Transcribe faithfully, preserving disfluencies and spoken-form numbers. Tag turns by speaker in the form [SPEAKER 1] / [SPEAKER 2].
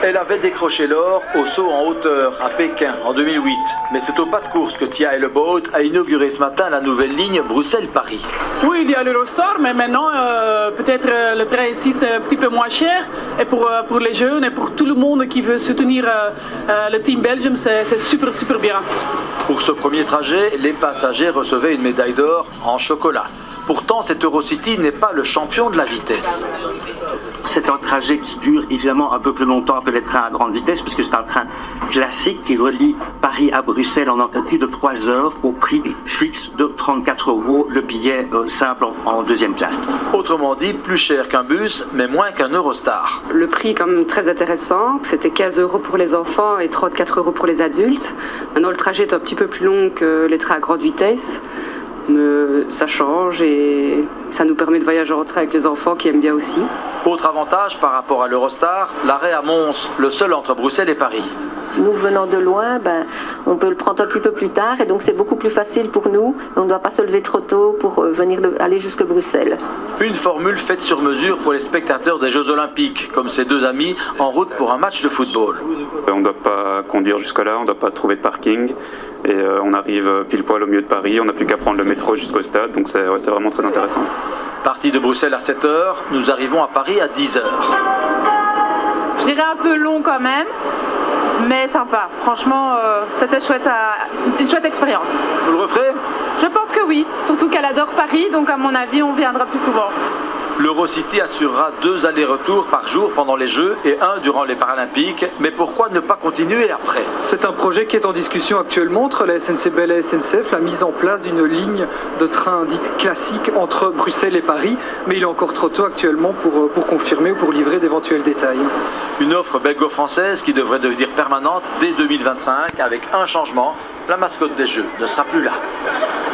[SPEAKER 1] Elle avait décroché l'or au saut en hauteur à Pékin en deux mille huit. Mais c'est au pas de course que Tia Hellebold a inauguré ce matin la nouvelle ligne Bruxelles-Paris.
[SPEAKER 2] Oui, il y a l'Eurostar, mais maintenant euh, peut-être euh, le train ici c'est un petit peu moins cher. Et pour, euh, pour les jeunes et pour tout le monde qui veut soutenir euh, euh, le Team Belgium, c'est super super bien.
[SPEAKER 1] Pour ce premier trajet, les passagers recevaient une médaille d'or en chocolat. Pourtant, cet Eurocity n'est pas le champion de la vitesse.
[SPEAKER 3] C'est un trajet qui dure évidemment un peu plus longtemps que les trains à grande vitesse, puisque c'est un train classique qui relie Paris à Bruxelles en un peu plus de trois heures au prix fixe de trente-quatre euros, le billet euh, simple en, en deuxième classe.
[SPEAKER 1] Autrement dit, plus cher qu'un bus, mais moins qu'un Eurostar.
[SPEAKER 4] Le prix est quand même très intéressant. C'était quinze euros pour les enfants et trente-quatre euros pour les adultes. Maintenant, le trajet est un petit peu plus long que les trains à grande vitesse. Mais ça change et ça nous permet de voyager en train avec les enfants qui aiment bien aussi.
[SPEAKER 1] Autre avantage par rapport à l'Eurostar, l'arrêt à Mons, le seul entre Bruxelles et Paris.
[SPEAKER 5] Nous venant de loin, ben, on peut le prendre un petit peu plus tard et donc c'est beaucoup plus facile pour nous. On ne doit pas se lever trop tôt pour venir de, aller jusque Bruxelles.
[SPEAKER 1] Une formule faite sur mesure pour les spectateurs des Jeux Olympiques, comme ces deux amis en route pour un match de football.
[SPEAKER 6] On ne doit pas conduire jusque-là, on ne doit pas trouver de parking et euh, on arrive pile poil au milieu de Paris, on n'a plus qu'à prendre le métro jusqu'au stade, donc c'est ouais, c'est vraiment très intéressant.
[SPEAKER 1] Parti de Bruxelles à sept heures, nous arrivons à Paris à dix heures.
[SPEAKER 7] Je dirais un peu long quand même, mais sympa. Franchement, euh, c'était chouette à... une chouette expérience.
[SPEAKER 1] Vous le referez?
[SPEAKER 7] Je pense que oui, surtout qu'elle adore Paris, donc à mon avis, on viendra plus souvent.
[SPEAKER 1] L'Eurocity assurera deux allers-retours par jour pendant les Jeux et un durant les Paralympiques. Mais pourquoi ne pas continuer après?
[SPEAKER 8] C'est un projet qui est en discussion actuellement entre la S N C B et la S N C F, la mise en place d'une ligne de train dite classique entre Bruxelles et Paris. Mais il est encore trop tôt actuellement pour, pour confirmer ou pour livrer d'éventuels détails.
[SPEAKER 1] Une offre belgo-française qui devrait devenir permanente dès deux mille vingt-cinq avec un changement. La mascotte des Jeux ne sera plus là.